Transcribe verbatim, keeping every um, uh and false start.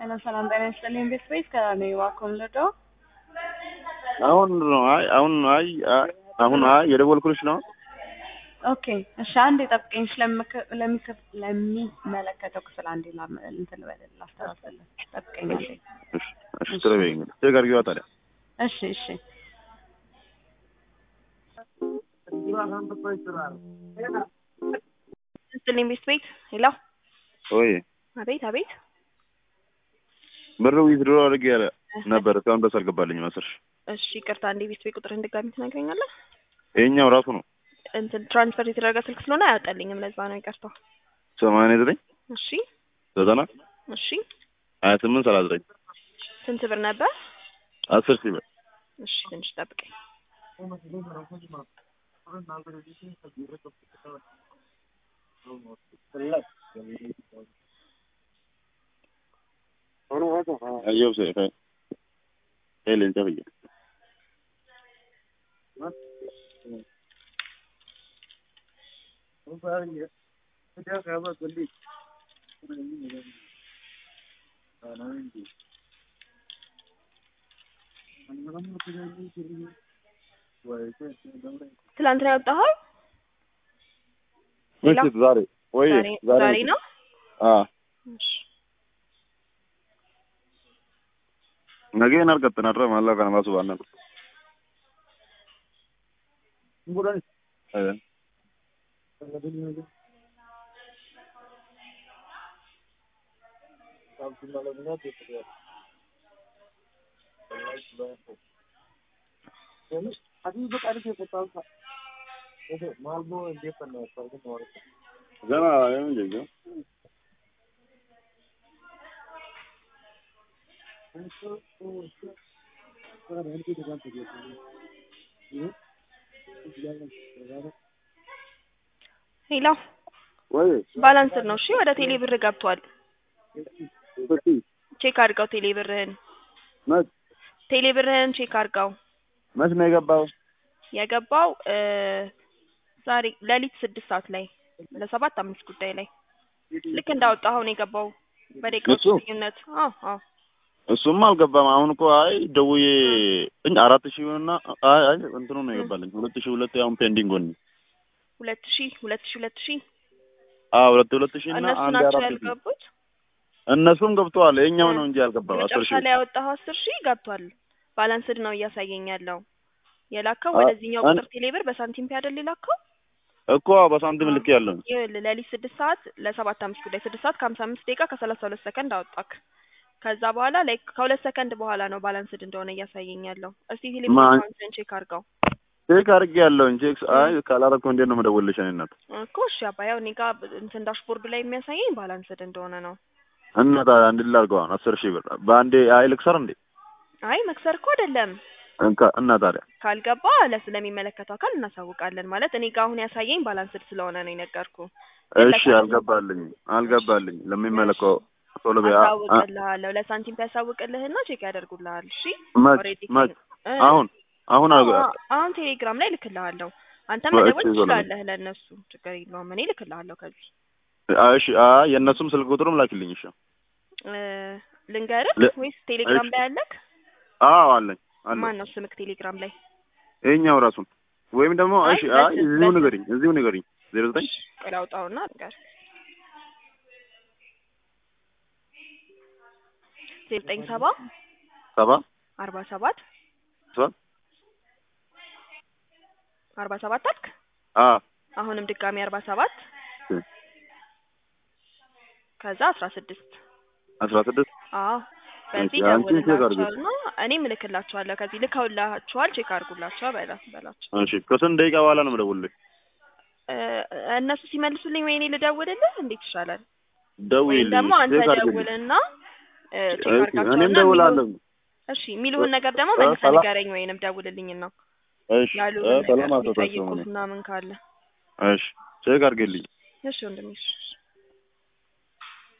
Hello, ሰላም ጤና ይስጥልኝ ቤት ቤት ከራኔ ዋኮም ለዶ አሁን ነው አይ አሁን አይ አሁን አይ የደወልኩልሽ ነው። ኦኬ እሺ አንዴ ጠብቀኝ ስለምከ ለሚከፍ ለሚመለከተው ክፍል አንዴ ላም እንትን በለል ላስተላልፈል ጠብቀኝ አንዴ እሺ እሺ ትረበኝ ተጋር ይዋ ታዲያ እሺ እሺ ስልኝ ቤት ቤት ሄሎ ወይ አቤት አቤት ብሩ ዊዝድሮ አድርጌ ያለ ነበር እስካሁን ድረስ አልገባልኝም መሰለሽ። እሺ ይቅርታ አንዴ ቤት ቤት ቁጥር እንደጋሚ ትነግረኛለህ? ይሄኛው ራሱ ነው እንትን ትራንስፈር የተደረገ ስልክ ስለሆነ አያወጣልኝም ለዛ ነው ይቅርታ። ሰማንያ ዘጠኝ እሺ ዘጠና እሺ ሀያ ስምንት ሰላሳ ዘጠኝ ስንት ብር ነበር? አስር ሺህ ብር። እሺ ትንሽ ጠብቀኝ። አየው ሰይ ፈይ ኤለን ተብዬ ትላንት ነው ያወጣኸው? ምሽት ዛሬ ወይ ዛሬ ነው? አዎ እሺ ነገ እናርቀጥናራ ማላ ካን ማሱ ባና ሙራይ አይ अभी बता रहे थे बताओ था ये मालबो ये करना है पर और जाना है मुझे जो ሄሎ ወይ ባላንስ ነው እሺ ወደ ቴሌ ብር ገብቷል እሺ ቼክ አድርገው ቴሌ ብርህን መች ቴሌ ብርህን ቼክ አድርገው መች ነው የገባው የገባው ዛሬ ለሊት ስድስት ሰዓት ላይ ለሰባት አምስት ጉዳይ ላይ ልክ እንዳወጣው ነው የገባው በደቂቃዎች ልዩነት አዎ አዎ እሱም አልገባም አሁን እኮ አይ ደውዬ እኛ አራት ሺህ እና አይ አይ እንትኑ ነው የገባልኝ ሁለት ሺህ ሁለት አሁን ፔንዲንግ ሆነ ሁለት ሺህ ሁለት ሺህ ሁለት ሺህ አዎ ሁለት ሁለት ሺህ እና አንድ አራት ሺህ ያልገቡት እነሱም ገብተዋል የኛው ነው እንጂ ያልገባው አስር ሺህ ላይ ያወጣው አስር ሺህ ገብቷል ባላንስድ ነው እያሳየኝ ያለው የላከው ወደዚህኛው ቁጥር ቴሌብር በሳንቲም ፒያደል ሊላከው እኮ በሳንቲም ልክ ያለው ለሊት ስድስት ሰዓት ለሰባት አምስት ጉዳይ ስድስት ሰዓት ከሀምሳ አምስት ደቂቃ ከሰላሳ ሁለት ሰከንድ አወጣክ ከዛ በኋላ ላይክ ከሁለት ሰከንድ በኋላ ነው ባላንስድ እንደሆነ እያሳየኝ ያለው እስቲ ቴሌብር አካውንትን ቼክ አድርገው ቼክ አድርጌ ያለው እንጂ አይ ካላረኩ እንዴት ነው መደወልልሽ አይነት እኮ እሺ አባያው እኔ ጋር እንትን ዳሽቦርድ ላይ የሚያሳየኝ ባላንስድ እንደሆነ ነው እና ታዲያ እንድላርገው አስር ሺህ ብር በአንዴ አይ ልክሰር እንዴ አይ መክሰር እኮ አይደለም እንካ እና ታዲያ ካልገባ ለስለሚመለከተው አካል እናሳውቃለን ማለት እኔ ጋር አሁን ያሳየኝ ባላንስድ ስለሆነ ነው የነገርኩ እሺ አልገባልኝ አልገባልኝ ለሚመለከው ቶሎ ቢያ አሳውቅልሃለሁ ለሳንቲም ያሳውቅልህና ቼክ ያደርጉልሃል እሺ ኦሬዲ አሁን አሁን አሁን ቴሌግራም ላይ ልክልሃለሁ አንተም መደወል ትችላለህ ለነሱ ችግር የለውም እኔ ልክልሃለሁ ከዚህ እሺ አይ የነሱም ስልክ ቁጥሩም ላኪልኝ እሺ እ ልንገርህ ወይስ ቴሌግራም ላይ አለክ አዎ አለኝ አለ ማን ነው ስምክ ቴሌግራም ላይ እኛው ራሱን ወይም ደግሞ እሺ አይ እዚሁ ንገሪኝ እዚሁ ንገሪኝ ዜሮ ዘጠኝ ቀላውጣውና ንገር ዘጠኝ ሰባ ሰባ አርባ ሰባት ሰባ አርባ ሰባት አልክ አ አሁንም ድጋሚ አርባ ሰባት ከዛ አስራ ስድስት አስራ ስድስት አዎ በዚህ ደውልላቸውና እኔም እልክላቸዋለሁ ከዚህ ልከውላቸዋል ቼክ አድርጉላቸው በላ በላቸው እሺ ከስንት ደቂቃ በኋላ ነው የምደውልልህ እነሱ ሲመልሱልኝ ወይኔ ልደውልልህ እንዴት ይሻላል ደውልልኝ ደግሞ አንተ ደውልና ቼክ አድርጋቸው እኔም ደውላለሁ እሺ የሚሉን ነገር ደግሞ መልሰህ ንገረኝ ወይንም ደውልልኝና እሺ ሰላም አስተሳሰብ ምናምን ካለ እሺ ቼክ አድርግልኝ እሺ ወንድሜ